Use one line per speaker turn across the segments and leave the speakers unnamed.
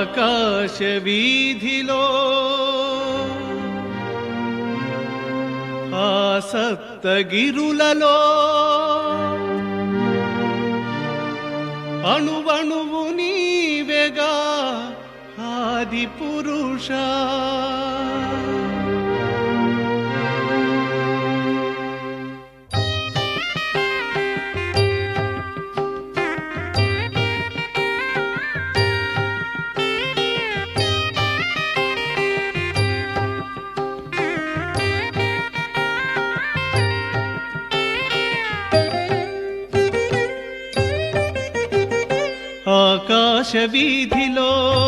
ఆకాశ వీధిలో ఆ సప్తగిరులలో అణువణువు నీవేగా ఆది పురుష. ఆకాశ వీధిలో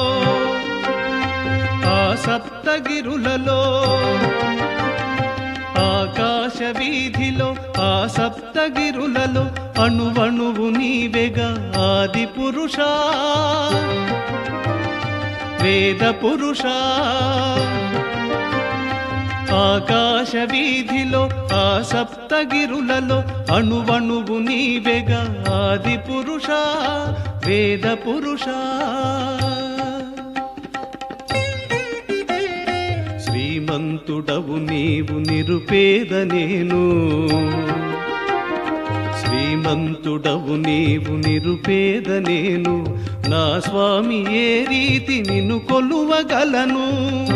ఆ సప్తగిరులలో ఆకాశ వీధిలో ఆ సప్తగిరులలో అణువణువు నీవేగా ఆది పురుష వేద పురుష. ఆకాశ వీధిలో ఆ సప్తగిరులలో అణువణువు నీవేగా ఆది పురుష వేద పురుష. శ్రీమంతుడవు నీవు నిరుపేద నేను, శ్రీమంతుడవు నీవు నిరుపేద నేను, నా స్వామి ఏ రీతి నిన్ను కొలువగలను.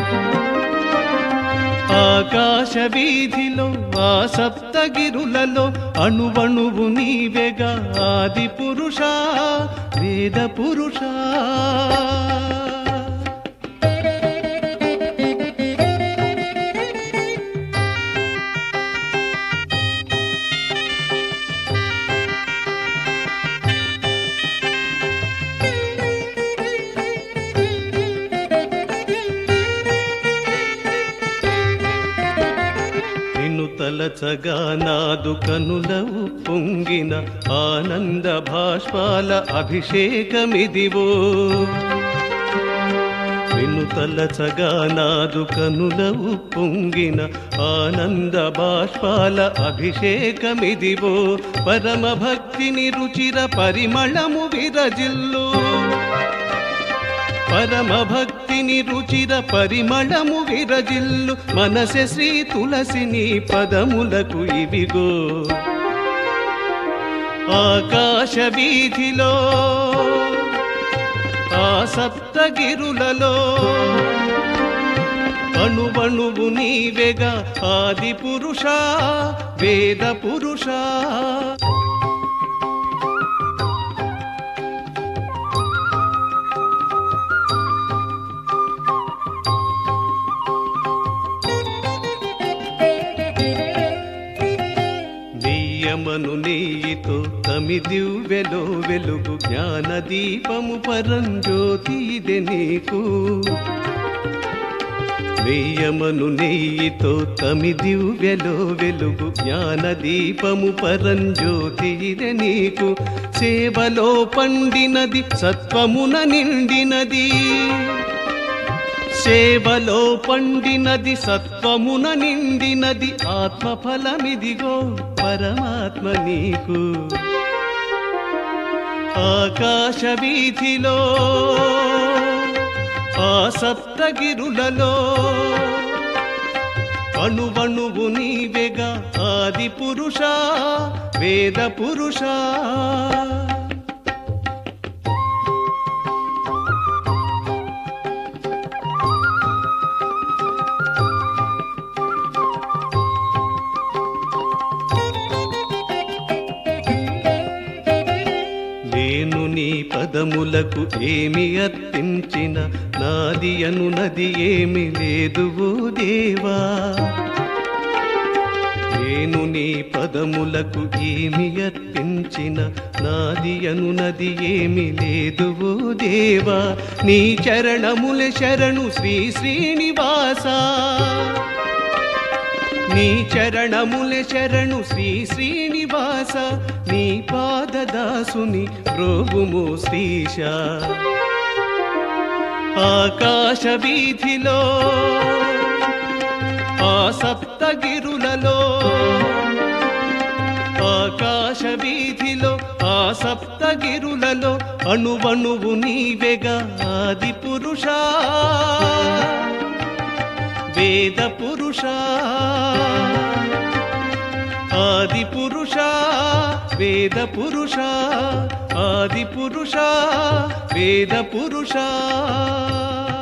ఆకాశ వీధిలో ఆ సప్తగిరులలో అణువణువు నీవేగా ఆది పురుష వేద పురుష. తలచగా నాదు కనులవు పొంగిన ఆనంద భాష్పాల అభిషేకమిదివో. నిన్ను తలచగా నాదు కనులవు పొంగిన ఆనంద భాష్పాల అభిషేకమిదివో. పరమ భక్తిని రుచిర పరిమళము విరజిల్లు, పరమ భక్తిని రుచిర పరిమళము విరజిల్లు. మనసె శ్రీ తులసిని పదములకు ఇవిగో. ఆకాశ వీధిలో ఆ సప్తగిరులలో అణువణువు నీవేగా ఆది పురుష వేద పురుష. మను నెయ్యితో తమిదివ్వెలో వెలుగు జ్ఞాన దీపము పరంజ్యోతి ఇదే నీకు. నెయ్యమను నెయ్యితో తమిదివ్వెలో వెలుగు జ్ఞాన దీపము పరంజ్యోతి ఇదే నీకు. సేవలో పండినది సత్వమున నిండినది, సేవలో పండినది సత్వమున నిండినది. ఆత్మఫలమిదిగో పరమాత్మ నీకు. ఆకాశ వీధిలో ఆ సప్తగిరులలో అణువణువు నీవేగా ఆది పురుష వేద పురుష. నేను నీ పదములకు ఏమి అర్పించిన నాది అనునది ఏమి లేదు ఓ దేవా. నేను నీ పదములకు ఏమి అర్పించిన నాది అనునది ఏమి లేదు ఓ దేవా. నీ చరణముల శరణు శ్రీ శ్రీనివాస, నీ చరణముల శరణు శ్రీ శ్రీనివాస. నీ పాదదాసుని ప్రోగుము శ్రీశ. ఆకాశ వీధిలో ఆ సప్తగిరులలో ఆకాశ వీధిలో ఆ ఆ సప్తగిరులలో అణువణువు నీవెగా ఆది పురుషా వేద పురుషా ఆది పురుషా వేద పురుషా ఆది పురుషా వేద పురుషా